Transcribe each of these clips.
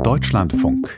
Deutschlandfunk.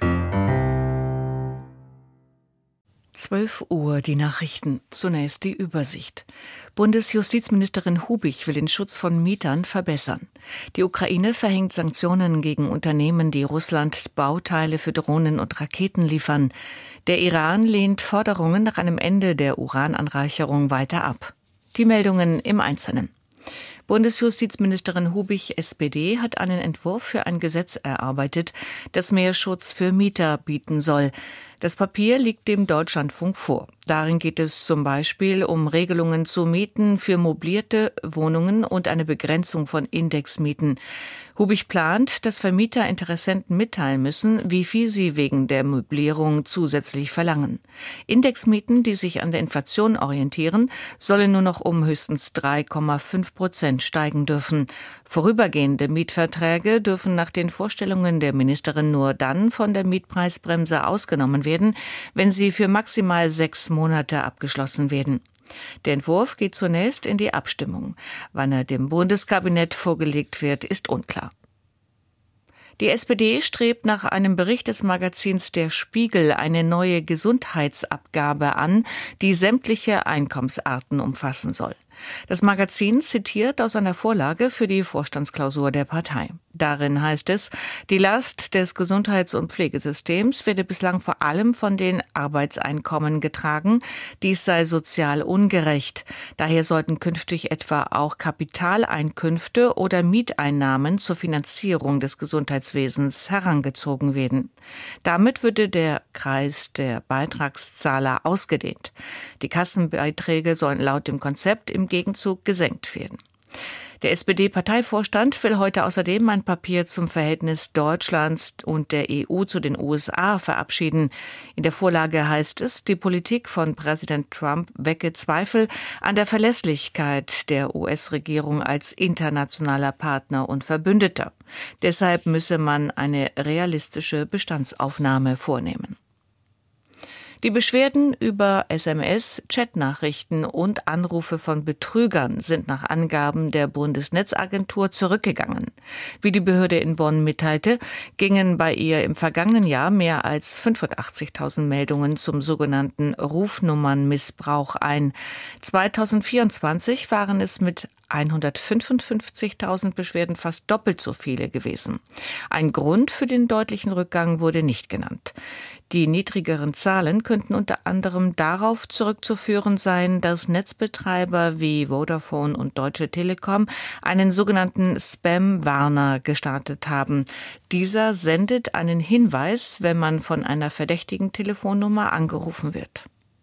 12 Uhr, die Nachrichten. Zunächst die Übersicht. Bundesjustizministerin Hubich will den Schutz von Mietern verbessern. Die Ukraine verhängt Sanktionen gegen Unternehmen, die Russland Bauteile für Drohnen und Raketen liefern. Der Iran lehnt Forderungen nach einem Ende der Urananreicherung weiter ab. Die Meldungen im Einzelnen. Bundesjustizministerin Hubich, SPD, hat einen Entwurf für ein Gesetz erarbeitet, das mehr Schutz für Mieter bieten soll. Das Papier liegt dem Deutschlandfunk vor. Darin geht es zum Beispiel um Regelungen zu Mieten für möblierte Wohnungen und eine Begrenzung von Indexmieten. Hubich plant, dass Vermieter Interessenten mitteilen müssen, wie viel sie wegen der Möblierung zusätzlich verlangen. Indexmieten, die sich an der Inflation orientieren, sollen nur noch um höchstens 3,5% steigen dürfen. Vorübergehende Mietverträge dürfen nach den Vorstellungen der Ministerin nur dann von der Mietpreisbremse ausgenommen werden, wenn sie für maximal 6 Monate abgeschlossen werden. Der Entwurf geht zunächst in die Abstimmung. Wann er dem Bundeskabinett vorgelegt wird, ist unklar. Die SPD strebt nach einem Bericht des Magazins Der Spiegel eine neue Gesundheitsabgabe an, die sämtliche Einkommensarten umfassen soll. Das Magazin zitiert aus einer Vorlage für die Vorstandsklausur der Partei. Darin heißt es, die Last des Gesundheits- und Pflegesystems werde bislang vor allem von den Arbeitseinkommen getragen. Dies sei sozial ungerecht. Daher sollten künftig etwa auch Kapitaleinkünfte oder Mieteinnahmen zur Finanzierung des Gesundheitswesens herangezogen werden. Damit würde der Kreis der Beitragszahler ausgedehnt. Die Kassenbeiträge sollen laut dem Konzept im Gegenzug gesenkt werden. Der SPD-Parteivorstand will heute außerdem ein Papier zum Verhältnis Deutschlands und der EU zu den USA verabschieden. In der Vorlage heißt es, die Politik von Präsident Trump wecke Zweifel an der Verlässlichkeit der US-Regierung als internationaler Partner und Verbündeter. Deshalb müsse man eine realistische Bestandsaufnahme vornehmen. Die Beschwerden über SMS, Chatnachrichten und Anrufe von Betrügern sind nach Angaben der Bundesnetzagentur zurückgegangen. Wie die Behörde in Bonn mitteilte, gingen bei ihr im vergangenen Jahr mehr als 85.000 Meldungen zum sogenannten Rufnummernmissbrauch ein. 2024 waren es mit 155.000 Beschwerden fast doppelt so viele gewesen. Ein Grund für den deutlichen Rückgang wurde nicht genannt. Die niedrigeren Zahlen könnten unter anderem darauf zurückzuführen sein, dass Netzbetreiber wie Vodafone und Deutsche Telekom einen sogenannten Spam-Warner gestartet haben. Dieser sendet einen Hinweis, wenn man von einer verdächtigen Telefonnummer angerufen wird.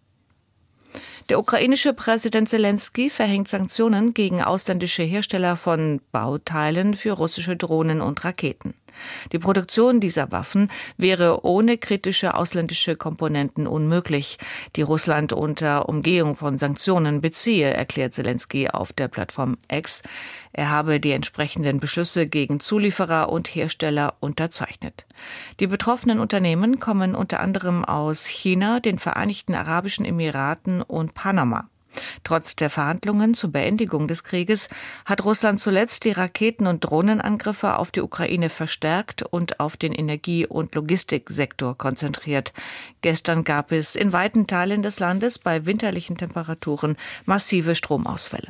Der ukrainische Präsident Selenskyj verhängt Sanktionen gegen ausländische Hersteller von Bauteilen für russische Drohnen und Raketen. Die Produktion dieser Waffen wäre ohne kritische ausländische Komponenten unmöglich, die Russland unter Umgehung von Sanktionen beziehe, erklärt Selenskyj auf der Plattform X. Er habe die entsprechenden Beschlüsse gegen Zulieferer und Hersteller unterzeichnet. Die betroffenen Unternehmen kommen unter anderem aus China, den Vereinigten Arabischen Emiraten und Panama. Trotz der Verhandlungen zur Beendigung des Krieges hat Russland zuletzt die Raketen- und Drohnenangriffe auf die Ukraine verstärkt und auf den Energie- und Logistiksektor konzentriert. Gestern gab es in weiten Teilen des Landes bei winterlichen Temperaturen massive Stromausfälle.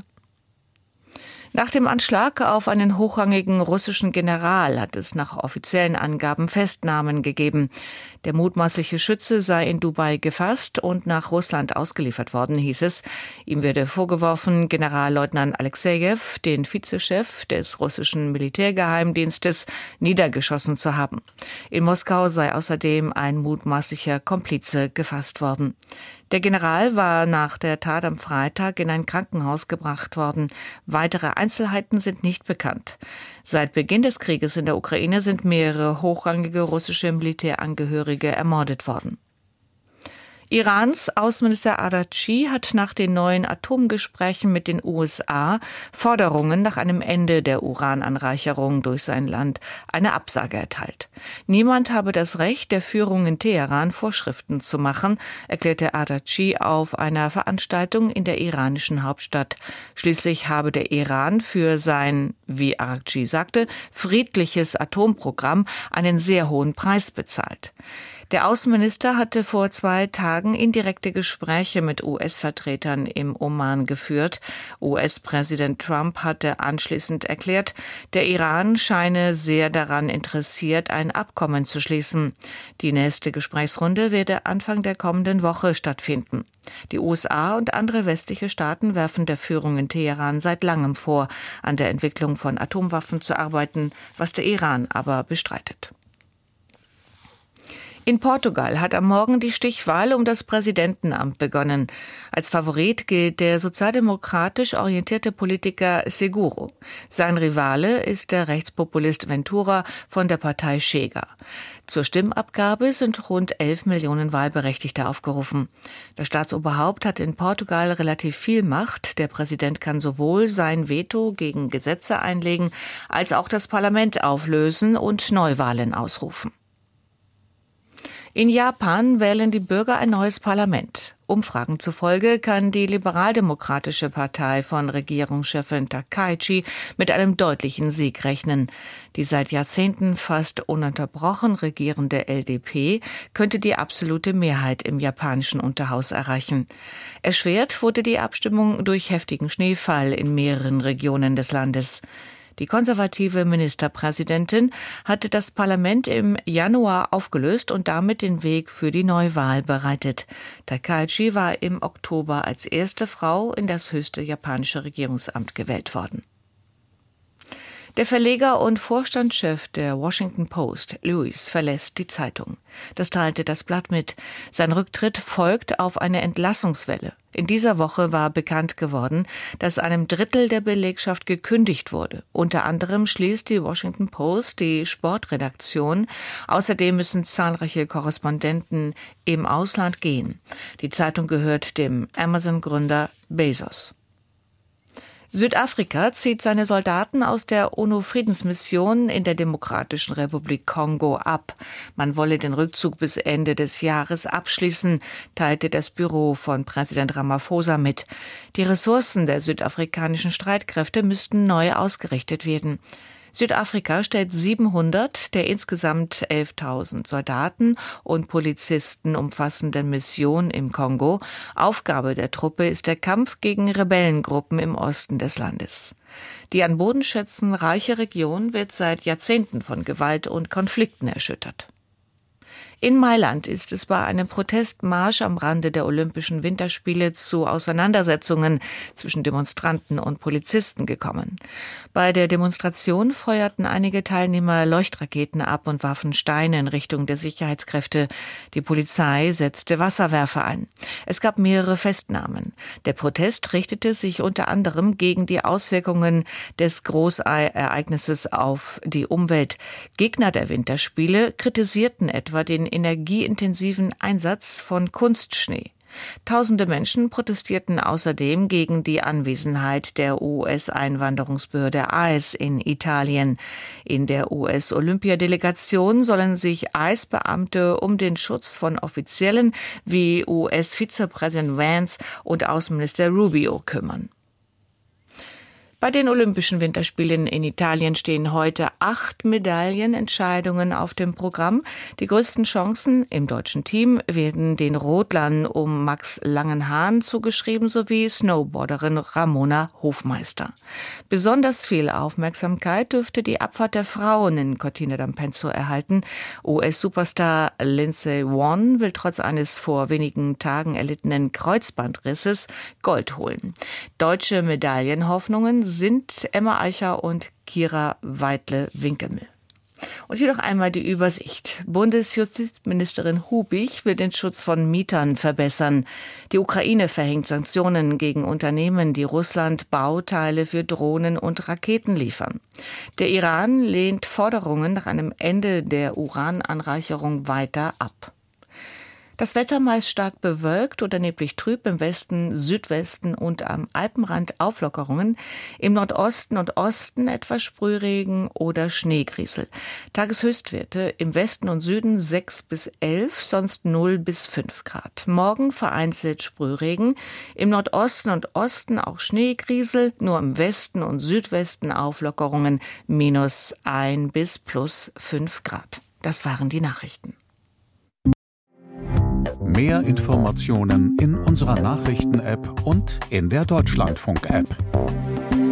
Nach dem Anschlag auf einen hochrangigen russischen General hat es nach offiziellen Angaben Festnahmen gegeben. Der mutmaßliche Schütze sei in Dubai gefasst und nach Russland ausgeliefert worden, hieß es. Ihm werde vorgeworfen, Generalleutnant Alexejew, den Vizechef des russischen Militärgeheimdienstes, niedergeschossen zu haben. In Moskau sei außerdem ein mutmaßlicher Komplize gefasst worden. Der General war nach der Tat am Freitag in ein Krankenhaus gebracht worden. Weitere Einzelheiten sind nicht bekannt. Seit Beginn des Krieges in der Ukraine sind mehrere hochrangige russische Militärangehörige ermordet worden. Irans Außenminister Araghchi hat nach den neuen Atomgesprächen mit den USA Forderungen nach einem Ende der Urananreicherung durch sein Land eine Absage erteilt. Niemand habe das Recht, der Führung in Teheran Vorschriften zu machen, erklärte Araghchi auf einer Veranstaltung in der iranischen Hauptstadt. Schließlich habe der Iran für sein, wie Araghchi sagte, friedliches Atomprogramm einen sehr hohen Preis bezahlt. Der Außenminister hatte vor 2 Tagen indirekte Gespräche mit US-Vertretern im Oman geführt. US-Präsident Trump hatte anschließend erklärt, der Iran scheine sehr daran interessiert, ein Abkommen zu schließen. Die nächste Gesprächsrunde werde Anfang der kommenden Woche stattfinden. Die USA und andere westliche Staaten werfen der Führung in Teheran seit langem vor, an der Entwicklung von Atomwaffen zu arbeiten, was der Iran aber bestreitet. In Portugal hat am Morgen die Stichwahl um das Präsidentenamt begonnen. Als Favorit gilt der sozialdemokratisch orientierte Politiker Seguro. Sein Rivale ist der Rechtspopulist Ventura von der Partei Chega. Zur Stimmabgabe sind rund 11 Millionen Wahlberechtigte aufgerufen. Das Staatsoberhaupt hat in Portugal relativ viel Macht. Der Präsident kann sowohl sein Veto gegen Gesetze einlegen, als auch das Parlament auflösen und Neuwahlen ausrufen. In Japan wählen die Bürger ein neues Parlament. Umfragen zufolge kann die liberaldemokratische Partei von Regierungschefin Takaichi mit einem deutlichen Sieg rechnen. Die seit Jahrzehnten fast ununterbrochen regierende LDP könnte die absolute Mehrheit im japanischen Unterhaus erreichen. Erschwert wurde die Abstimmung durch heftigen Schneefall in mehreren Regionen des Landes. Die konservative Ministerpräsidentin hatte das Parlament im Januar aufgelöst und damit den Weg für die Neuwahl bereitet. Takaichi war im Oktober als erste Frau in das höchste japanische Regierungsamt gewählt worden. Der Verleger und Vorstandschef der Washington Post, Lewis, verlässt die Zeitung. Das teilte das Blatt mit. Sein Rücktritt folgt auf eine Entlassungswelle. In dieser Woche war bekannt geworden, dass einem Drittel der Belegschaft gekündigt wurde. Unter anderem schließt die Washington Post die Sportredaktion. Außerdem müssen zahlreiche Korrespondenten im Ausland gehen. Die Zeitung gehört dem Amazon-Gründer Bezos. Südafrika zieht seine Soldaten aus der UNO-Friedensmission in der Demokratischen Republik Kongo ab. Man wolle den Rückzug bis Ende des Jahres abschließen, teilte das Büro von Präsident Ramaphosa mit. Die Ressourcen der südafrikanischen Streitkräfte müssten neu ausgerichtet werden. Südafrika stellt 700 der insgesamt 11.000 Soldaten und Polizisten umfassenden Mission im Kongo. Aufgabe der Truppe ist der Kampf gegen Rebellengruppen im Osten des Landes. Die an Bodenschätzen reiche Region wird seit Jahrzehnten von Gewalt und Konflikten erschüttert. In Mailand ist es bei einem Protestmarsch am Rande der Olympischen Winterspiele zu Auseinandersetzungen zwischen Demonstranten und Polizisten gekommen. Bei der Demonstration feuerten einige Teilnehmer Leuchtraketen ab und warfen Steine in Richtung der Sicherheitskräfte. Die Polizei setzte Wasserwerfer ein. Es gab mehrere Festnahmen. Der Protest richtete sich unter anderem gegen die Auswirkungen des Großereignisses auf die Umwelt. Gegner der Winterspiele kritisierten etwa den energieintensiven Einsatz von Kunstschnee. Tausende Menschen protestierten außerdem gegen die Anwesenheit der US-Einwanderungsbehörde ICE in Italien. In der US-Olympiadelegation sollen sich ICE-Beamte um den Schutz von Offiziellen wie US-Vizepräsident Vance und Außenminister Rubio kümmern. Bei den Olympischen Winterspielen in Italien stehen heute 8 Medaillenentscheidungen auf dem Programm. Die größten Chancen im deutschen Team werden den Rodlern um Max Langenhahn zugeschrieben sowie Snowboarderin Ramona Hofmeister. Besonders viel Aufmerksamkeit dürfte die Abfahrt der Frauen in Cortina d'Ampezzo erhalten. US-Superstar Lindsey Vonn will trotz eines vor wenigen Tagen erlittenen Kreuzbandrisses Gold holen. Deutsche Medaillenhoffnungen sind Emma Eicher und Kira Weidle-Winkelmühl. Und hier noch einmal die Übersicht. Bundesjustizministerin Hubich will den Schutz von Mietern verbessern. Die Ukraine verhängt Sanktionen gegen Unternehmen, die Russland Bauteile für Drohnen und Raketen liefern. Der Iran lehnt Forderungen nach einem Ende der Urananreicherung weiter ab. Das Wetter meist stark bewölkt oder neblig trüb, im Westen, Südwesten und am Alpenrand Auflockerungen, im Nordosten und Osten etwas Sprühregen oder Schneegriesel. Tageshöchstwerte im Westen und Süden 6 bis 11, sonst 0 bis 5 Grad. Morgen vereinzelt Sprühregen, im Nordosten und Osten auch Schneegriesel, nur im Westen und Südwesten Auflockerungen -1 bis +5 Grad. Das waren die Nachrichten. Mehr Informationen in unserer Nachrichten-App und in der Deutschlandfunk-App.